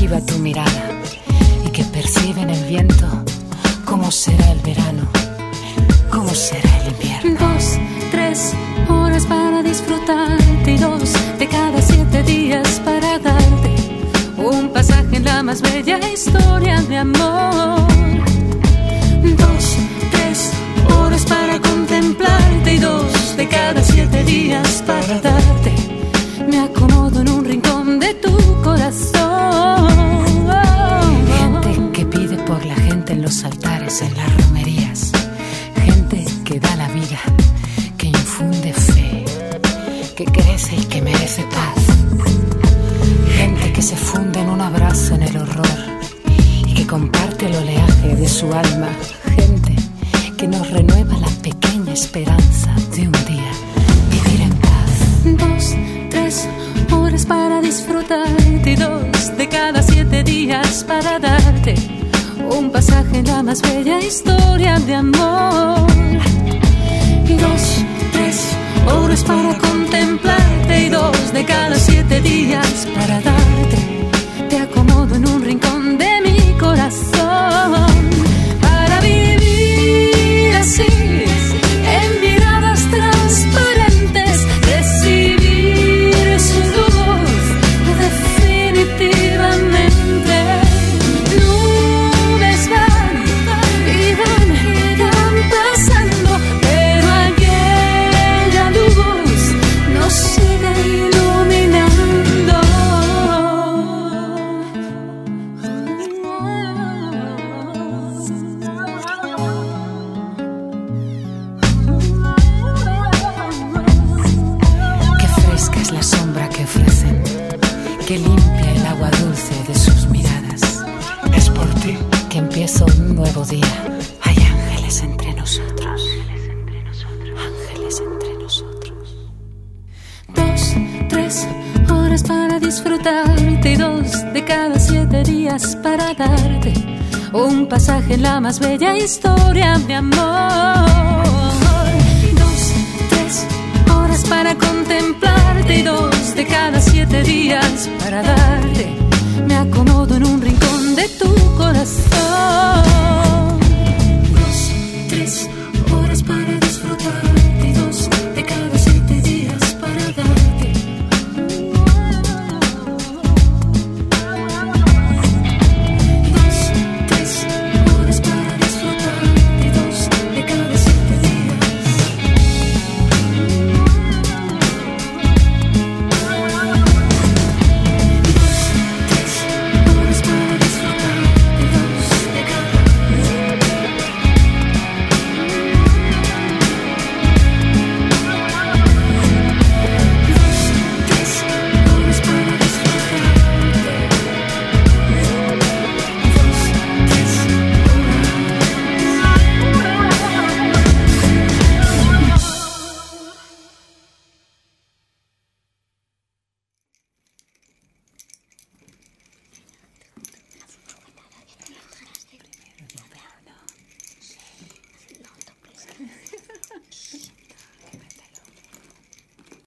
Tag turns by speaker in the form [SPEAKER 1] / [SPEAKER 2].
[SPEAKER 1] perciba tu mirada y que perciba en el viento cómo será el verano, cómo será el invierno.
[SPEAKER 2] 2, 3 horas para disfrutarte y 2 de cada 7 días para darte un pasaje en la más bella historia de amor. 2, 3 horas para contemplarte y 2 de cada 7 días para darte. Me acomodo en un rincón de tu corazón.
[SPEAKER 1] Gente que pide por la gente en los altares, en las romerías. Gente que da la vida, que infunde fe, que crece y que merece paz. Gente que se funde en un abrazo en el horror y que comparte el oleaje de su alma. Gente que nos renueva la pequeña esperanza de un día vivir en paz.
[SPEAKER 2] 2, 3 horas para disfrutarte y 2 de cada 7 días para darte un pasaje en la más bella historia de amor. 2, 3 horas para contemplarte y 2 de cada 7 días para darte. Te acomodo en un rincón de mi corazón para vivir así, en miradas transparentes, recibir su luz definitivamente. Nubes van y van pasando, pero aquella luz nos sigue iluminando.
[SPEAKER 1] Qué fresca es la sombra que ofrecen, que limpia el agua dulce de sus miradas. Es por ti que empieza un nuevo día. Hay ángeles entre nosotros, ángeles entre nosotros.
[SPEAKER 2] 2, 3 horas para disfrutarte y 2 de cada 7 días para darte un pasaje en la más bella historia de amor. 2, 3 horas para contemplarte y 2 de cada 7 días para darte. Me acomodo en un rincón de tu